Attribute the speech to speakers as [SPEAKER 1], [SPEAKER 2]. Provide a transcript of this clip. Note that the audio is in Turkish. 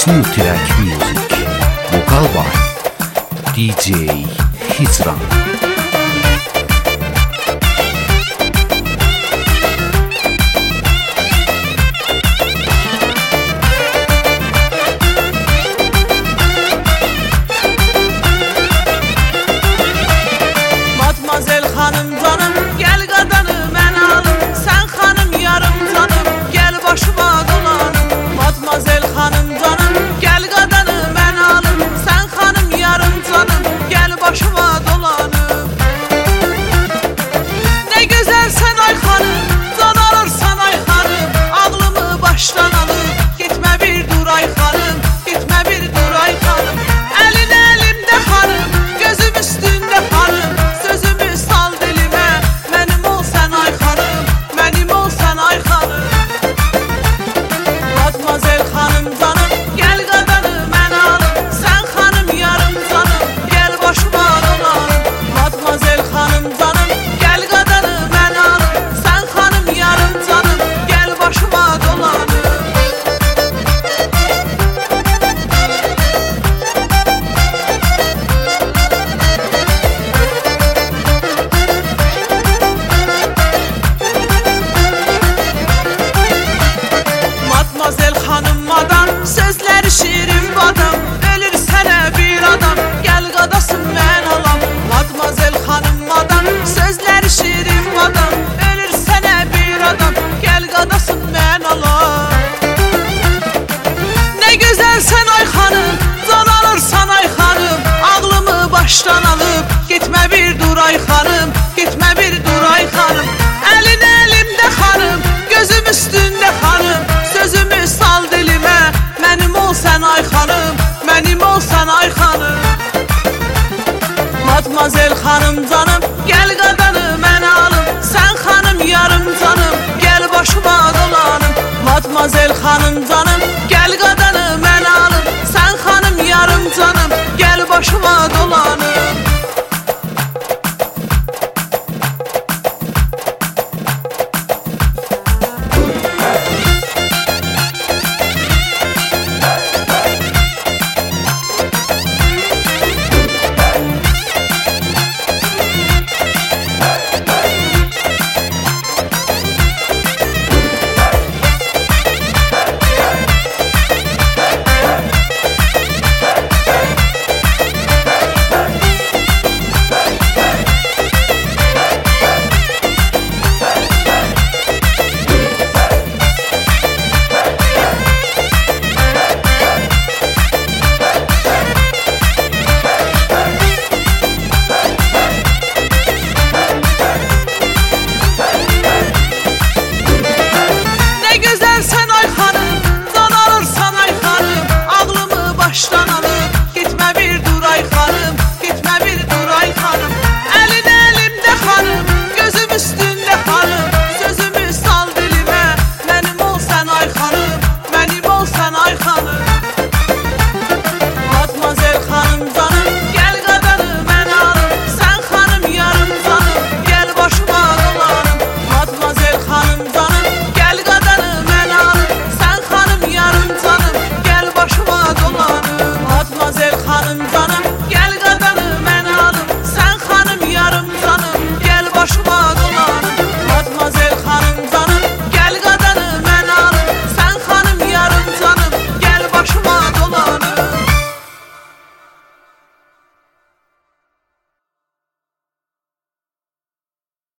[SPEAKER 1] Two Track Music. Vokal var DJ Hicran.
[SPEAKER 2] Matmazel hanım canım, gel qadanı mən alım. Sən xanım yarım canım, gel başıma dolanım. Matmazel hanım canım, gel qadanı mən alım. Sən xanım yarım canım, gel başıma dolanım. Ne güzel sen ay xanım, can alırsan ay xanım. Ağlımı baştan alıb, gitmə bir dur ay xanım. Gitmə bir dur ay xanım. Əlin əlimdə xanım, gözüm üstündə xanım. Sözümü sal dilimə, mənim ol sən ay xanım. Mənim ol sən ay xanım. Matmazel xanım canım, gel qadanı mən alım. Sən xanım yarım canım, gel başıma dolanım. Matmazel xanım canım, gel qadanı mən alım. Sən xanım yarım canım, gel başıma dolanım. Matmazel xanım madam, sözləri şirin badam. Ölür sənə bir adam, gəl qadasın mən alam. Matmazel xanım madam, sözləri şirin badam. Ölür sənə bir adam, gəl qadasın mən alam. Ne güzel sen ay xanım, can alırsan ay xanım. Ağlımı baştan alıp, gitmə bir dur ay xanım. Gitmə bir dur ay xanım. Əlin əlimdə xanım, gözüm üstündə xanım. Sözümü sal dilimə, mənim ol sən ay xanım. Mənim ol sən ay xanım. Matmazel xanım canım, gel qadanı mən alım. Sən xanım yarım canım, gel başıma dolanım. Matmazel xanım canım, gel qadanı